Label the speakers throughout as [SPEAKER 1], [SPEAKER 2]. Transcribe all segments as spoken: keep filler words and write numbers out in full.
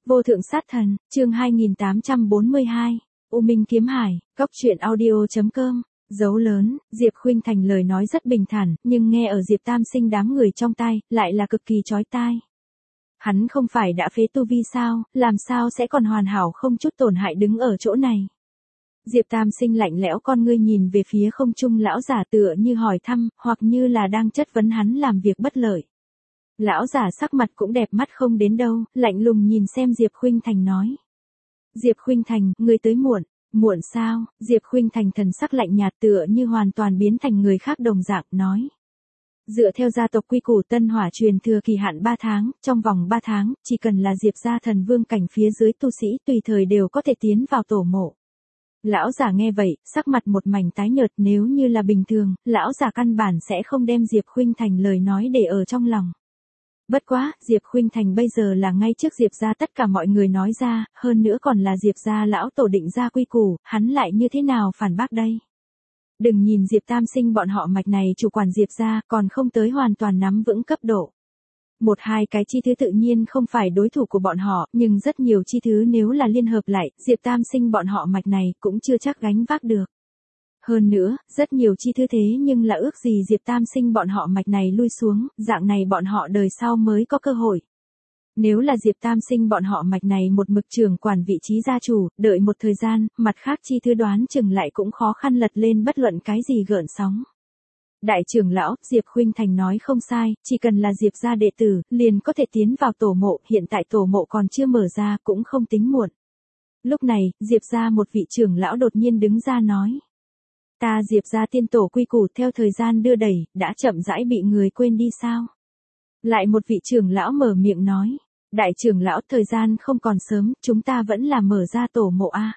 [SPEAKER 1] Vô thượng sát thần, chương hai nghìn tám trăm bốn mươi hai, U Minh Kiếm Hải, góc truyện audio.com, dấu lớn, Diệp Khuynh Thành lời nói rất bình thản, nhưng nghe ở Diệp Tam Sinh đám người trong tai, lại là cực kỳ chói tai. Hắn không phải đã phế tu vi sao, làm sao sẽ còn hoàn hảo không chút tổn hại đứng ở chỗ này. Diệp Tam Sinh lạnh lẽo con ngươi nhìn về phía không trung lão giả tựa như hỏi thăm, hoặc như là đang chất vấn hắn làm việc bất lợi. Lão giả sắc mặt cũng đẹp mắt không đến đâu, lạnh lùng nhìn xem Diệp Khuynh Thành nói. Diệp Khuynh Thành, ngươi tới muộn, muộn sao? Diệp Khuynh Thành thần sắc lạnh nhạt tựa như hoàn toàn biến thành người khác đồng dạng, nói. Dựa theo gia tộc quy củ Tân Hỏa truyền thừa kỳ hạn ba tháng, trong vòng ba tháng, chỉ cần là Diệp gia thần vương cảnh phía dưới tu sĩ tùy thời đều có thể tiến vào tổ mộ. Lão giả nghe vậy, sắc mặt một mảnh tái nhợt, nếu như là bình thường, lão giả căn bản sẽ không đem Diệp Khuynh Thành lời nói để ở trong lòng. Bất quá, Diệp Khuynh Thành bây giờ là ngay trước Diệp gia tất cả mọi người nói ra, hơn nữa còn là Diệp gia lão tổ định ra quy củ, hắn lại như thế nào phản bác đây? Đừng nhìn Diệp Tam Sinh bọn họ mạch này chủ quản Diệp gia còn không tới hoàn toàn nắm vững cấp độ. Một hai cái chi thứ tự nhiên không phải đối thủ của bọn họ, nhưng rất nhiều chi thứ nếu là liên hợp lại, Diệp Tam Sinh bọn họ mạch này cũng chưa chắc gánh vác được. Hơn nữa, rất nhiều chi thứ thế nhưng là ước gì Diệp Tam Sinh bọn họ mạch này lui xuống, dạng này bọn họ đời sau mới có cơ hội. Nếu là Diệp Tam Sinh bọn họ mạch này một mực trưởng quản vị trí gia chủ, đợi một thời gian, mặt khác chi thứ đoán chừng lại cũng khó khăn lật lên bất luận cái gì gợn sóng. Đại trưởng lão, Diệp Khuynh Thành nói không sai, chỉ cần là Diệp gia đệ tử, liền có thể tiến vào tổ mộ, hiện tại tổ mộ còn chưa mở ra, cũng không tính muộn. Lúc này, Diệp gia một vị trưởng lão đột nhiên đứng ra nói. Ta Diệp gia tiên tổ quy củ theo thời gian đưa đẩy, đã chậm rãi bị người quên đi sao? Lại một vị trưởng lão mở miệng nói. Đại trưởng lão, thời gian không còn sớm, chúng ta vẫn là mở ra tổ mộ a.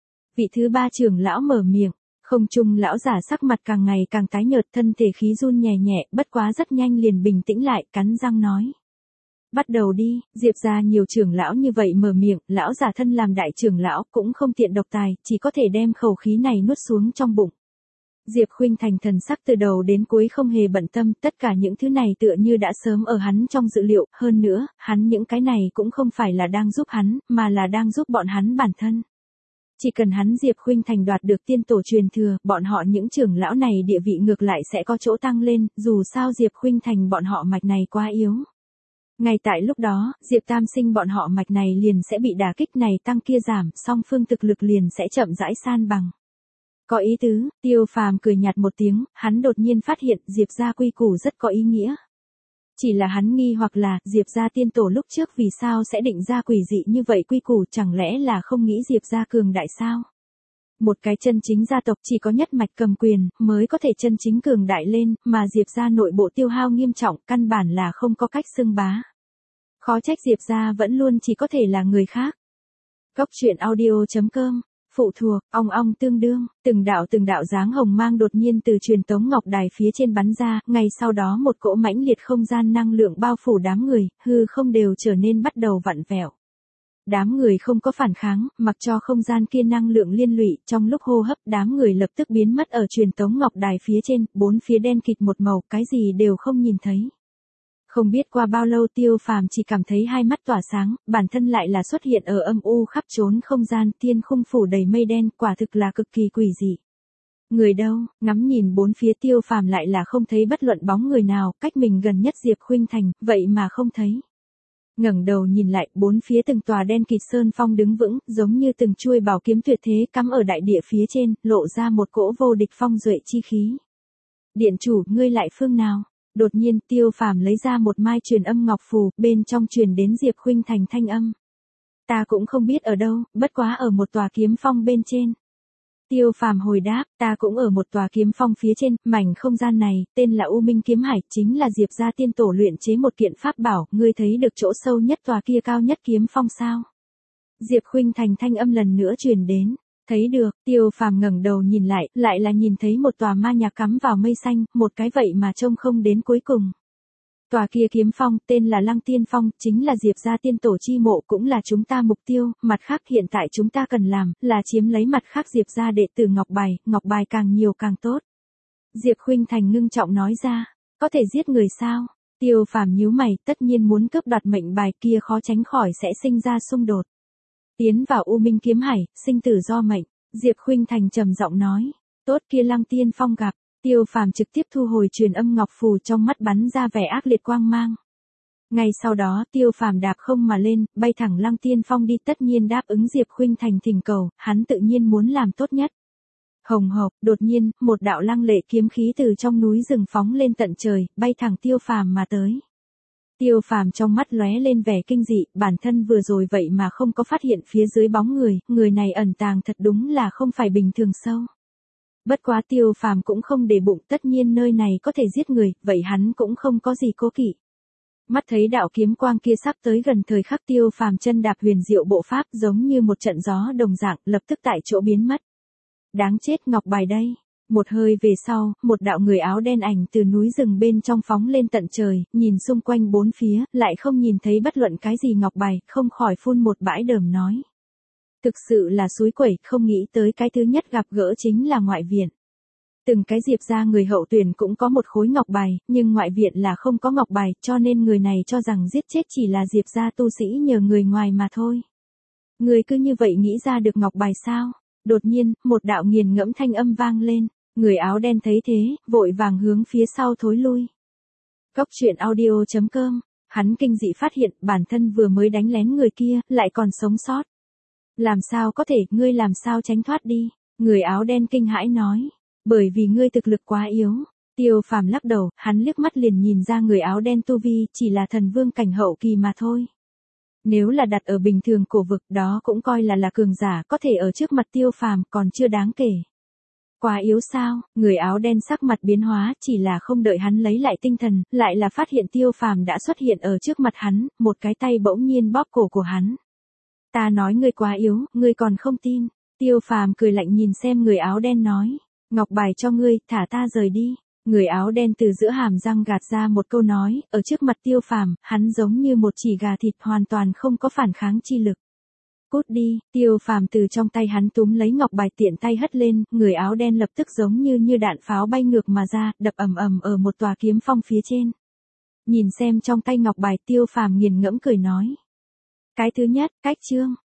[SPEAKER 1] Vị thứ ba trưởng lão mở miệng. Không trung lão giả sắc mặt càng ngày càng tái nhợt, thân thể khí run nhẹ nhẹ, bất quá rất nhanh liền bình tĩnh lại, cắn răng nói. Bắt đầu đi, Diệp gia nhiều trưởng lão như vậy mở miệng, lão giả thân làm đại trưởng lão, cũng không tiện độc tài, chỉ có thể đem khẩu khí này nuốt xuống trong bụng. Diệp Khuynh Thành thần sắc từ đầu đến cuối không hề bận tâm, tất cả những thứ này tựa như đã sớm ở hắn trong dự liệu, hơn nữa, hắn những cái này cũng không phải là đang giúp hắn, mà là đang giúp bọn hắn bản thân. Chỉ cần hắn Diệp Khuynh Thành đoạt được tiên tổ truyền thừa, bọn họ những trưởng lão này địa vị ngược lại sẽ có chỗ tăng lên, dù sao Diệp Khuynh Thành bọn họ mạch này quá yếu. Ngay tại lúc đó, Diệp Tam Sinh bọn họ mạch này liền sẽ bị đả kích này tăng kia giảm, song phương thực lực liền sẽ chậm rãi san bằng. Có ý tứ, Tiêu Phàm cười nhạt một tiếng, hắn đột nhiên phát hiện Diệp gia quy củ rất có ý nghĩa. Chỉ là hắn nghi hoặc là, Diệp gia tiên tổ lúc trước vì sao sẽ định ra quỷ dị như vậy quy củ, chẳng lẽ là không nghĩ Diệp gia cường đại sao? Một cái chân chính gia tộc chỉ có nhất mạch cầm quyền, mới có thể chân chính cường đại lên, mà Diệp gia nội bộ tiêu hao nghiêm trọng, căn bản là không có cách xưng bá. Khó trách Diệp gia vẫn luôn chỉ có thể là người khác. Góc truyện audio.com, phụ thuộc, ong ong tương đương, từng đạo từng đạo dáng hồng mang đột nhiên từ truyền tống ngọc đài phía trên bắn ra, ngay sau đó một cỗ mãnh liệt không gian năng lượng bao phủ đám người, hư không đều trở nên bắt đầu vặn vẹo. Đám người không có phản kháng, mặc cho không gian kia năng lượng liên lụy, trong lúc hô hấp đám người lập tức biến mất ở truyền tống ngọc đài phía trên, bốn phía đen kịt một màu, cái gì đều không nhìn thấy. Không biết qua bao lâu Tiêu Phàm chỉ cảm thấy hai mắt tỏa sáng, bản thân lại là xuất hiện ở âm u khắp trốn không gian, thiên khung phủ đầy mây đen, quả thực là cực kỳ quỷ dị. Người đâu? Ngắm nhìn bốn phía Tiêu Phàm lại là không thấy bất luận bóng người nào, cách mình gần nhất Diệp Khuynh Thành, vậy mà không thấy. Ngẩng đầu nhìn lại, bốn phía từng tòa đen kịt sơn phong đứng vững, giống như từng chuôi bảo kiếm tuyệt thế cắm ở đại địa phía trên, lộ ra một cỗ vô địch phong duệ chi khí. Điện chủ, ngươi lại phương nào? Đột nhiên Tiêu Phàm lấy ra một mai truyền âm ngọc phù, bên trong truyền đến Diệp Khuynh Thành thanh âm. Ta cũng không biết ở đâu, bất quá ở một tòa kiếm phong bên trên. Tiêu Phàm hồi đáp, ta cũng ở một tòa kiếm phong phía trên, mảnh không gian này, tên là U Minh Kiếm Hải, chính là Diệp gia tiên tổ luyện chế một kiện pháp bảo, ngươi thấy được chỗ sâu nhất tòa kia cao nhất kiếm phong sao? Diệp Khuynh Thành thanh âm lần nữa truyền đến. Thấy được, Tiêu Phàm ngẩng đầu nhìn lại, lại là nhìn thấy một tòa ma nhạc cắm vào mây xanh, một cái vậy mà trông không đến cuối cùng. Tòa kia kiếm phong, tên là Lăng Tiên Phong, chính là Diệp gia tiên tổ chi mộ, cũng là chúng ta mục tiêu, mặt khác hiện tại chúng ta cần làm, là chiếm lấy mặt khác Diệp gia đệ tử ngọc bài, ngọc bài càng nhiều càng tốt. Diệp Khuynh Thành ngưng trọng nói ra, có thể giết người sao? Tiêu Phàm nhíu mày, tất nhiên muốn cướp đoạt mệnh bài kia khó tránh khỏi sẽ sinh ra xung đột. Tiến vào U Minh kiếm hải, sinh tử do mệnh, Diệp Khuynh Thành trầm giọng nói, tốt kia Lăng Tiên Phong gặp, Tiêu Phàm trực tiếp thu hồi truyền âm ngọc phù, trong mắt bắn ra vẻ ác liệt quang mang. Ngay sau đó Tiêu Phàm đạp không mà lên, bay thẳng Lăng Tiên Phong đi, tất nhiên đáp ứng Diệp Khuynh Thành thỉnh cầu, hắn tự nhiên muốn làm tốt nhất. Hồng hộc, đột nhiên, một đạo lăng lệ kiếm khí từ trong núi rừng phóng lên tận trời, bay thẳng Tiêu Phàm mà tới. Tiêu Phàm trong mắt lóe lên vẻ kinh dị, bản thân vừa rồi vậy mà không có phát hiện phía dưới bóng người, người này ẩn tàng thật đúng là không phải bình thường sâu. Bất quá Tiêu Phàm cũng không để bụng, tất nhiên nơi này có thể giết người, vậy hắn cũng không có gì cố kỵ. Mắt thấy đạo kiếm quang kia sắp tới gần, thời khắc Tiêu Phàm chân đạp huyền diệu bộ pháp, giống như một trận gió đồng dạng, lập tức tại chỗ biến mất. Đáng chết, ngọc bài đây. Một hơi về sau, một đạo người áo đen ảnh từ núi rừng bên trong phóng lên tận trời, nhìn xung quanh bốn phía, lại không nhìn thấy bất luận cái gì ngọc bài, không khỏi phun một bãi đờm nói. Thực sự là xúi quẩy, không nghĩ tới cái thứ nhất gặp gỡ chính là ngoại viện. Từng cái Diệp gia người hậu tuyển cũng có một khối ngọc bài, nhưng ngoại viện là không có ngọc bài, cho nên người này cho rằng giết chết chỉ là Diệp gia tu sĩ nhờ người ngoài mà thôi. Người cứ như vậy nghĩ ra được ngọc bài sao? Đột nhiên, một đạo nghiền ngẫm thanh âm vang lên, người áo đen thấy thế, vội vàng hướng phía sau thối lui. Cốc truyện audio chấm com, hắn kinh dị phát hiện bản thân vừa mới đánh lén người kia, lại còn sống sót. Làm sao có thể, ngươi làm sao tránh thoát đi? Người áo đen kinh hãi nói, bởi vì ngươi thực lực quá yếu. Tiêu Phàm lắc đầu, hắn liếc mắt liền nhìn ra người áo đen tu vi chỉ là thần vương cảnh hậu kỳ mà thôi. Nếu là đặt ở bình thường cổ vực, đó cũng coi là là cường giả, có thể ở trước mặt Tiêu Phàm còn chưa đáng kể. Quá yếu sao? Người áo đen sắc mặt biến hóa, chỉ là không đợi hắn lấy lại tinh thần, lại là phát hiện Tiêu Phàm đã xuất hiện ở trước mặt hắn, một cái tay bỗng nhiên bóp cổ của hắn. Ta nói ngươi quá yếu, ngươi còn không tin. Tiêu Phàm cười lạnh nhìn xem người áo đen nói, ngọc bài cho ngươi, thả ta rời đi. Người áo đen từ giữa hàm răng gạt ra một câu nói, ở trước mặt Tiêu Phàm, hắn giống như một chỉ gà thịt, hoàn toàn không có phản kháng chi lực. Cút đi. Tiêu Phàm từ trong tay hắn túm lấy ngọc bài, tiện tay hất lên, người áo đen lập tức giống như như đạn pháo bay ngược mà ra, đập ầm ầm ở một tòa kiếm phong phía trên. Nhìn xem trong tay ngọc bài, Tiêu Phàm nghiền ngẫm cười nói, cái thứ nhất, cách chương.